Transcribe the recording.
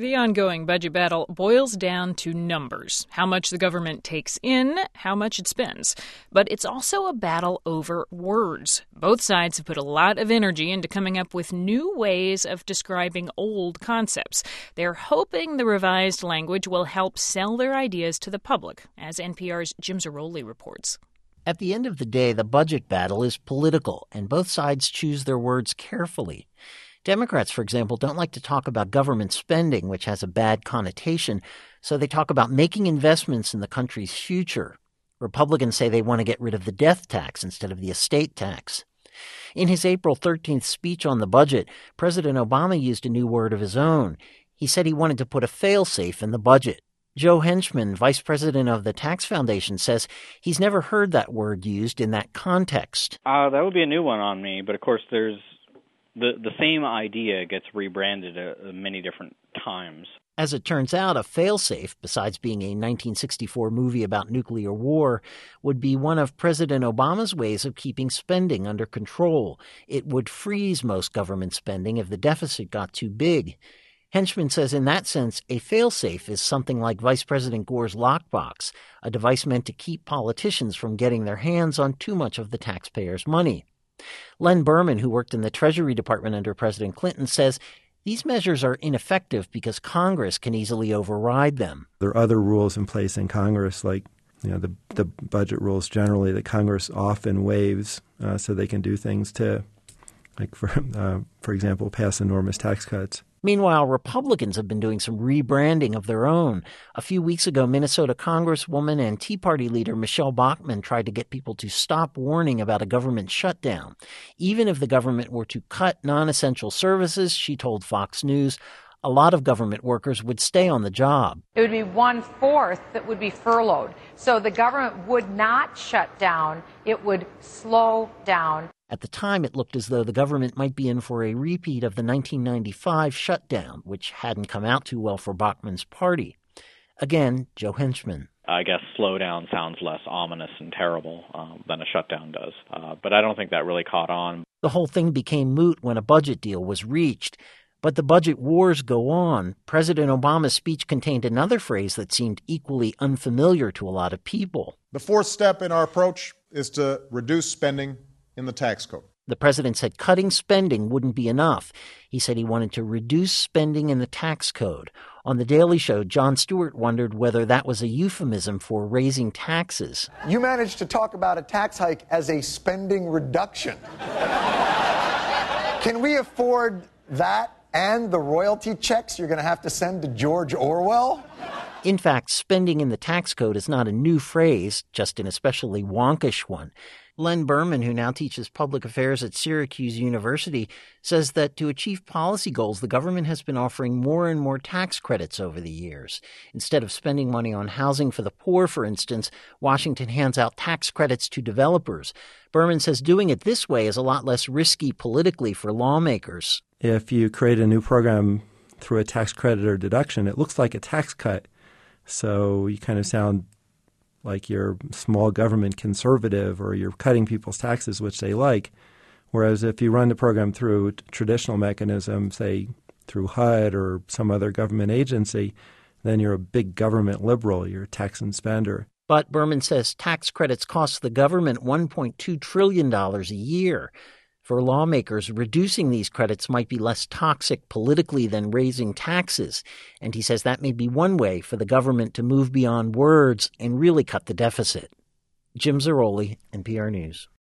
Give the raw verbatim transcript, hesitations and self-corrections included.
The ongoing budget battle boils down to numbers, how much the government takes in, how much it spends. But it's also a battle over words. Both sides have put a lot of energy into coming up with new ways of describing old concepts. They're hoping the revised language will help sell their ideas to the public, as N P R's Jim Zarroli reports. At the end of the day, the budget battle is political, and both sides choose their words carefully. Democrats, for example, don't like to talk about government spending, which has a bad connotation, so they talk about making investments in the country's future. Republicans say they want to get rid of the death tax instead of the estate tax. In his April thirteenth speech on the budget, President Obama used a new word of his own. He said he wanted to put a fail-safe in the budget. Joe Henchman, vice president of the Tax Foundation, says he's never heard that word used in that context. Uh, that would be a new one on me, but of course there's The the same idea gets rebranded uh, many different times. As it turns out, a failsafe, besides being a nineteen sixty-four movie about nuclear war, would be one of President Obama's ways of keeping spending under control. It would freeze most government spending if the deficit got too big. Henchman says in that sense, a failsafe is something like Vice President Gore's lockbox, a device meant to keep politicians from getting their hands on too much of the taxpayers' money. Len Berman, who worked in the Treasury Department under President Clinton, says these measures are ineffective because Congress can easily override them. There are other rules in place in Congress, like you know the the budget rules generally that Congress often waives, uh, so they can do things to, like for uh, for example, pass enormous tax cuts. Meanwhile, Republicans have been doing some rebranding of their own. A few weeks ago, Minnesota Congresswoman and Tea Party leader Michelle Bachmann tried to get people to stop warning about a government shutdown. Even if the government were to cut non-essential services, she told Fox News, a lot of government workers would stay on the job. It would be one-fourth that would be furloughed. So the government would not shut down. It would slow down. At the time, it looked as though the government might be in for a repeat of the nineteen ninety-five shutdown, which hadn't come out too well for Bachmann's party. Again, Joe Henchman. I guess slowdown sounds less ominous and terrible um, than a shutdown does. Uh, but I don't think that really caught on. The whole thing became moot when a budget deal was reached. But the budget wars go on. President Obama's speech contained another phrase that seemed equally unfamiliar to a lot of people. The fourth step in our approach is to reduce spending in the tax code. The president said cutting spending wouldn't be enough. He said he wanted to reduce spending in the tax code. On The Daily Show, Jon Stewart wondered whether that was a euphemism for raising taxes. You managed to talk about a tax hike as a spending reduction. Can we afford that and the royalty checks you're going to have to send to George Orwell? In fact, spending in the tax code is not a new phrase, just an especially wonkish one. Len Berman, who now teaches public affairs at Syracuse University, says that to achieve policy goals, the government has been offering more and more tax credits over the years. Instead of spending money on housing for the poor, for instance, Washington hands out tax credits to developers. Berman says doing it this way is a lot less risky politically for lawmakers. If you create a new program through a tax credit or deduction, it looks like a tax cut. So you kind of sound like you're small government conservative or you're cutting people's taxes, which they like. Whereas if you run the program through traditional mechanisms, say through H U D or some other government agency, then you're a big government liberal. You're a tax and spender. But Berman says tax credits cost the government one point two trillion dollars a year. For lawmakers, reducing these credits might be less toxic politically than raising taxes. And he says that may be one way for the government to move beyond words and really cut the deficit. Jim Zarroli, N P R News.